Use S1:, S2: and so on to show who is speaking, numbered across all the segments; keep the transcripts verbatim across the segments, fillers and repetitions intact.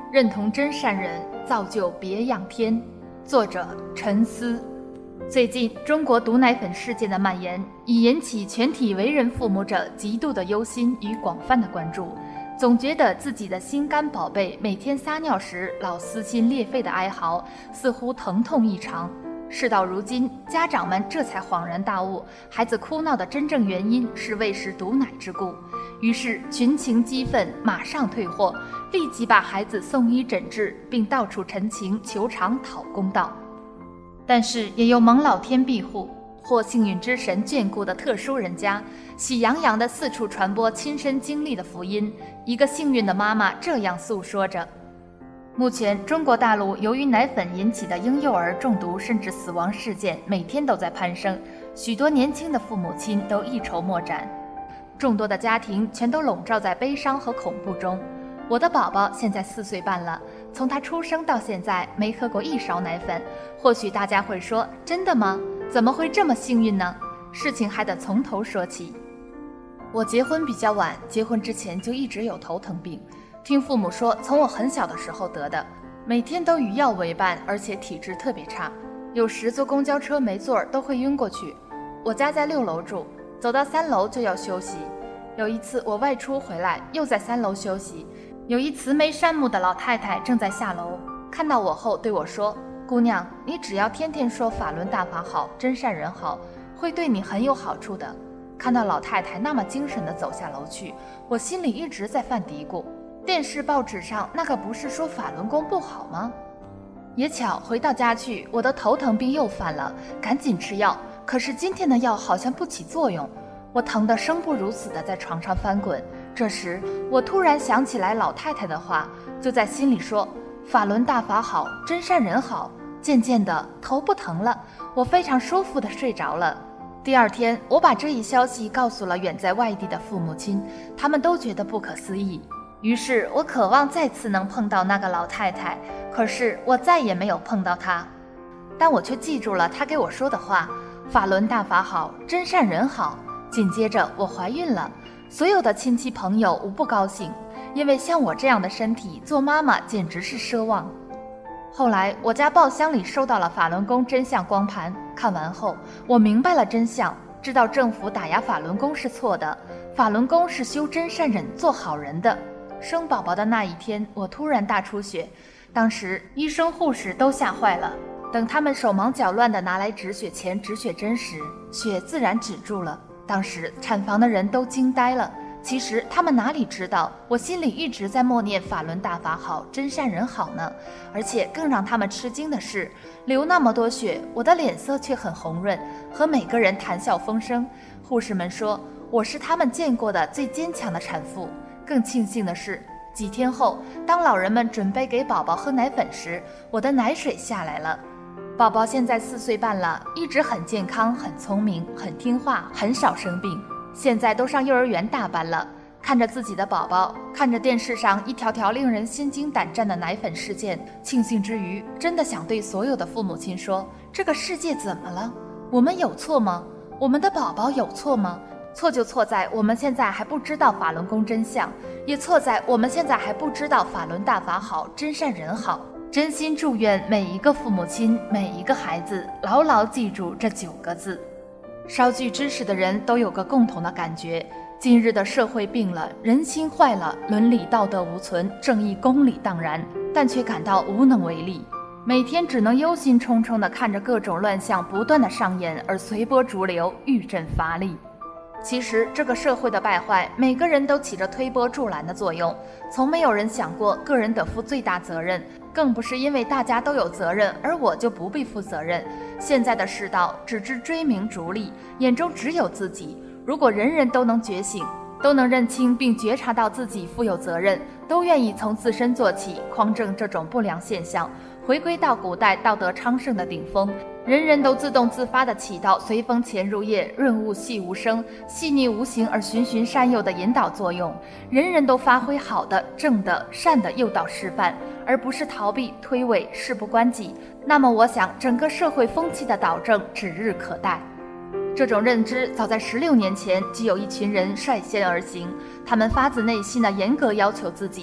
S1: 认同真善人，造就别样天。作者陈思。最近中国毒奶粉事件的蔓延，已引起全体为人父母者极度的忧心与广泛的关注，总觉得自己的心肝宝贝每天撒尿时老撕心裂肺的哀嚎，似乎疼痛异常。事到如今，家长们这才恍然大悟，孩子哭闹的真正原因是喂食毒奶之故，于是群情激愤，马上退货，立即把孩子送医诊治，并到处陈情求偿讨公道。但是也有蒙老天庇护或幸运之神眷顾的特殊人家，喜洋洋地四处传播亲身经历的福音。一个幸运的妈妈这样诉说着：目前中国大陆由于奶粉引起的婴幼儿中毒甚至死亡事件每天都在攀升，许多年轻的父母亲都一筹莫展，众多的家庭全都笼罩在悲伤和恐怖中。我的宝宝现在四岁半了，从他出生到现在没喝过一勺奶粉。或许大家会说，真的吗？怎么会这么幸运呢？事情还得从头说起。我结婚比较晚，结婚之前就一直有头疼病，听父母说从我很小的时候得的，每天都与药为伴，而且体质特别差，有时坐公交车没座都会晕过去。我家在六楼住，走到三楼就要休息。有一次我外出回来，又在三楼休息，有一慈眉善目的老太太正在下楼，看到我后对我说：姑娘，你只要天天说法轮大法好，真善人好，会对你很有好处的。看到老太太那么精神地走下楼去，我心里一直在犯嘀咕，电视报纸上那个不是说法轮功不好吗？也巧回到家去，我的头疼病又犯了，赶紧吃药，可是今天的药好像不起作用，我疼得生不如死地在床上翻滚。这时我突然想起来老太太的话，就在心里说：法轮大法好，真善人好。渐渐的头不疼了，我非常舒服地睡着了。第二天我把这一消息告诉了远在外地的父母亲，他们都觉得不可思议。于是我渴望再次能碰到那个老太太，可是我再也没有碰到她。但我却记住了她给我说的话：法轮大法好，真善人好。紧接着我怀孕了，所有的亲戚朋友无不高兴，因为像我这样的身体做妈妈简直是奢望。后来我家报箱里收到了法轮功真相光盘，看完后我明白了真相，知道政府打压法轮功是错的，法轮功是修真善忍做好人的。生宝宝的那一天，我突然大出血，当时医生护士都吓坏了，等他们手忙脚乱地拿来止血钳止血针时，血自然止住了。当时产房的人都惊呆了，其实他们哪里知道，我心里一直在默念法轮大法好，真善人好呢。而且更让他们吃惊的是，流那么多血，我的脸色却很红润，和每个人谈笑风生。护士们说我是他们见过的最坚强的产妇。更庆幸的是，几天后，当老人们准备给宝宝喝奶粉时，我的奶水下来了。宝宝现在四岁半了，一直很健康，很聪明，很听话，很少生病。现在都上幼儿园大班了。看着自己的宝宝，看着电视上一条条令人心惊胆战的奶粉事件，庆幸之余，真的想对所有的父母亲说：这个世界怎么了？我们有错吗？我们的宝宝有错吗？错就错在我们现在还不知道法轮功真相，也错在我们现在还不知道法轮大法好，真善人好。真心祝愿每一个父母亲，每一个孩子牢牢记住这九个字。稍具知识的人都有个共同的感觉，今日的社会病了，人心坏了，伦理道德无存，正义公理荡然，但却感到无能为力，每天只能忧心忡忡地看着各种乱象不断地上演，而随波逐流，郁症乏力。其实这个社会的败坏，每个人都起着推波助澜的作用，从没有人想过个人得负最大责任，更不是因为大家都有责任而我就不必负责任。现在的世道只知追名逐利，眼中只有自己。如果人人都能觉醒，都能认清并觉察到自己负有责任，都愿意从自身做起，匡正这种不良现象，回归到古代道德昌盛的顶峰，人人都自动自发地起到随风潜入夜，润物细无声，细腻无形而循循善诱的引导作用，人人都发挥好的、正的、善的诱导示范，而不是逃避、推诿、事不关己，那么我想整个社会风气的导正指日可待。这种认知早在十六年前即有一群人率先而行，他们发自内心的严格要求自己，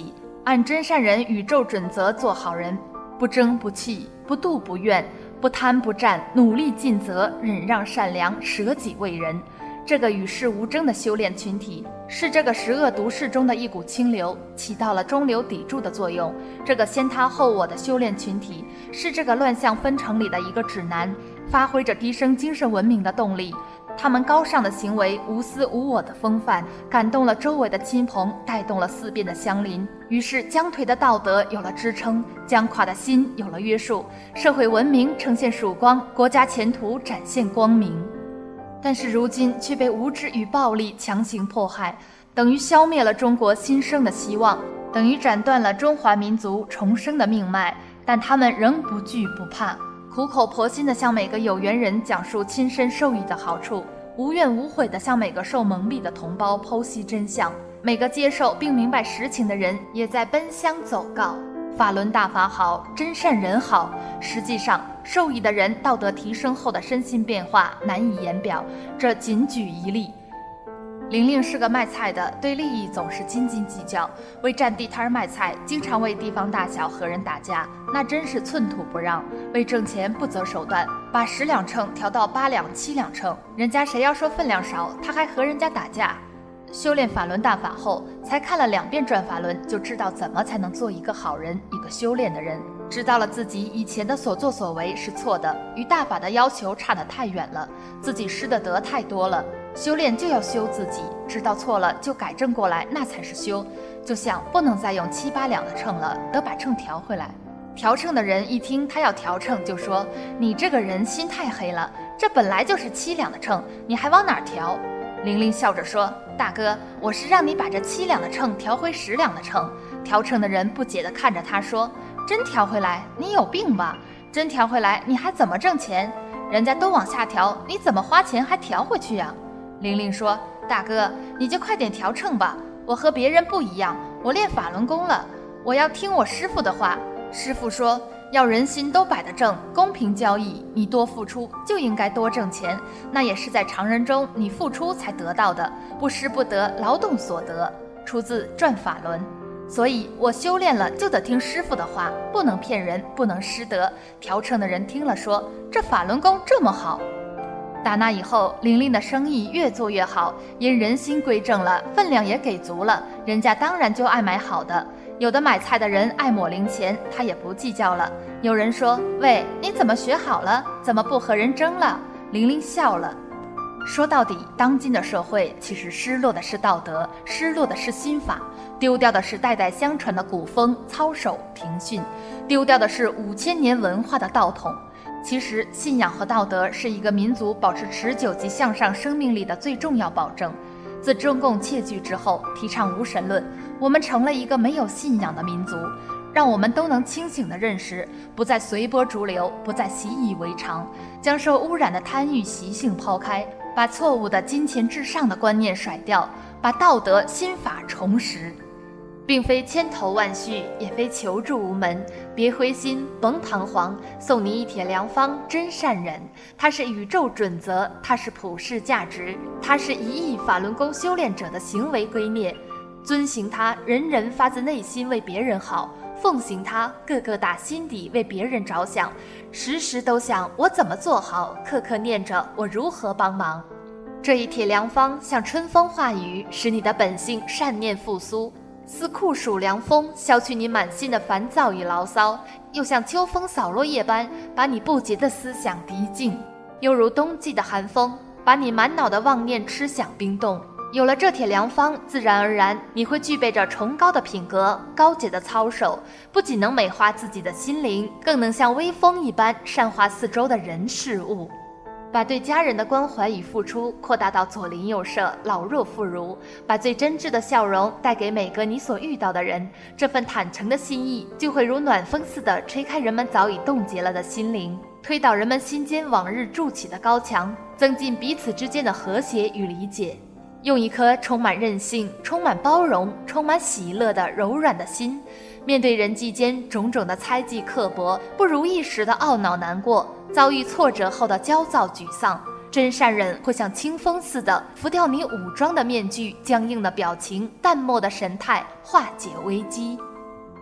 S1: 按真善人宇宙准则做好人，不争不气，不妒不怨，不贪不占，努力尽责，忍让善良，舍己为人。这个与世无争的修炼群体，是这个十恶毒世中的一股清流，起到了中流砥柱的作用。这个先他后我的修炼群体，是这个乱象纷呈里的一个指南，发挥着提升精神文明的动力。他们高尚的行为，无私无我的风范，感动了周围的亲朋，带动了四边的乡邻。于是僵颓的道德有了支撑，僵垮的心有了约束，社会文明呈现曙光，国家前途展现光明。但是如今却被无知与暴力强行迫害，等于消灭了中国新生的希望，等于斩断了中华民族重生的命脉。但他们仍不惧不怕，苦口婆心地向每个有缘人讲述亲身受益的好处，无怨无悔地向每个受蒙蔽的同胞剖析真相。每个接受并明白实情的人也在奔相走告，法轮大法好，真善人好。实际上受益的人道德提升后的身心变化难以言表，这仅举一例。玲玲是个卖菜的，对利益总是斤斤计较，为占地摊卖菜，经常为地方大小和人打架，那真是寸土不让。为挣钱不择手段，把十两秤调到八两七两秤，人家谁要说分量少，他还和人家打架。修炼法轮大法后，才看了两遍转法轮，就知道怎么才能做一个好人，一个修炼的人。知道了自己以前的所作所为是错的，与大法的要求差得太远了，自己失的德太多了。修炼就要修自己，知道错了就改正过来，那才是修。就像不能再用七八两的秤了，得把秤调回来。调秤的人一听他要调秤，就说：“你这个人心太黑了，这本来就是七两的秤，你还往哪儿调？”玲玲笑着说：“大哥，我是让你把这七两的秤调回十两的秤。”调秤的人不解地看着他说：“真调回来？你有病吧？真调回来，你还怎么挣钱？人家都往下调，你怎么花钱还调回去呀？”玲玲说：“大哥，你就快点调秤吧，我和别人不一样，我练法轮功了，我要听我师父的话。师父说，要人心都摆得正，公平交易，你多付出就应该多挣钱，那也是在常人中你付出才得到的，不失不得，劳动所得。”出自转法轮。所以我修炼了就得听师父的话，不能骗人，不能失德。调秤的人听了说：“这法轮功这么好。”打那以后，玲玲的生意越做越好，因人心归正了，分量也给足了，人家当然就爱买好的。有的买菜的人爱抹零钱，他也不计较了。有人说：“喂，你怎么学好了？怎么不和人争了？”玲玲笑了。说到底，当今的社会其实失落的是道德，失落的是心法，丢掉的是代代相传的古风、操守、庭训，丢掉的是五千年文化的道统。其实信仰和道德是一个民族保持持久及向上生命力的最重要保证。自中共窃据之后，提倡无神论，我们成了一个没有信仰的民族。让我们都能清醒地认识，不再随波逐流，不再习以为常，将受污染的贪欲习性抛开，把错误的金钱至上的观念甩掉，把道德心法重拾。并非千头万绪，也非求助无门，别灰心，甭彷徨，送你一帖良方，真善人。它是宇宙准则，它是普世价值，它是一亿法轮功修炼者的行为圭臬。遵行它，人人发自内心为别人好；奉行它，个个打心底为别人着想，时时都想我怎么做好，刻刻念着我如何帮忙。这一帖良方像春风化雨，使你的本性善念复苏；似酷暑凉风，消去你满心的烦躁与牢骚；又像秋风扫落叶般，把你不洁的思想涤净；又如冬季的寒风，把你满脑的妄念痴想冰冻。有了这帖良方，自然而然你会具备着崇高的品格、高洁的操守，不仅能美化自己的心灵，更能像微风一般善化四周的人事物。把对家人的关怀与付出扩大到左邻右舍、老弱妇孺，把最真挚的笑容带给每个你所遇到的人，这份坦诚的心意就会如暖风似的吹开人们早已冻结了的心灵，推倒人们心间往日筑起的高墙，增进彼此之间的和谐与理解。用一颗充满韧性、充满包容、充满喜乐的柔软的心，面对人际间种种的猜忌刻薄、不如意时的懊恼难过、遭遇挫折后的焦躁沮丧，真善忍会像清风似的拂掉你武装的面具、僵硬的表情、淡漠的神态，化解危机。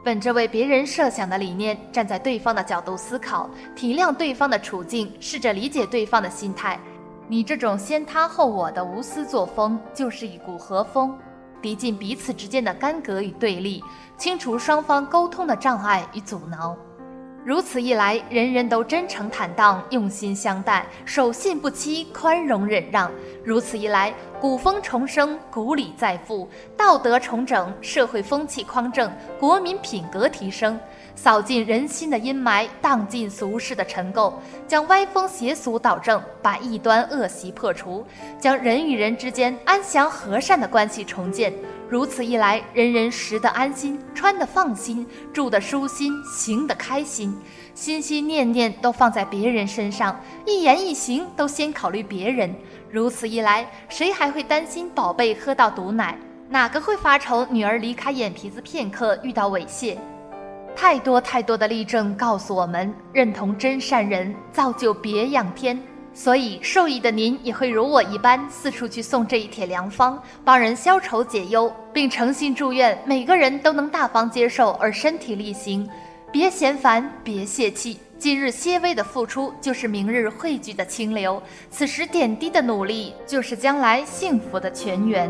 S1: 本着为别人设想的理念，站在对方的角度思考，体谅对方的处境，试着理解对方的心态。你这种先他后我的无私作风，就是一股和风，涤尽彼此之间的干戈与对立，清除双方沟通的障碍与阻挠。如此一来，人人都真诚坦荡，用心相待，守信不欺，宽容忍让。如此一来，古风重生，古礼再复，道德重整，社会风气匡正，国民品格提升，扫尽人心的阴霾，荡尽俗世的尘垢，将歪风邪俗导正，把异端恶习破除，将人与人之间安详和善的关系重建。如此一来，人人食得安心，穿得放心，住得舒心，行得开心，心心念念都放在别人身上，一言一行都先考虑别人。如此一来，谁还会担心宝贝喝到毒奶？哪个会发愁女儿离开眼皮子片刻遇到猥亵？太多太多的例证告诉我们，认同真善人，造就别样天。所以受益的您也会如我一般四处去送这一帖良方，帮人消愁解忧，并诚心祝愿每个人都能大方接受而身体力行。别嫌烦，别泄气，今日些微的付出就是明日汇聚的清流，此时点滴的努力就是将来幸福的泉源。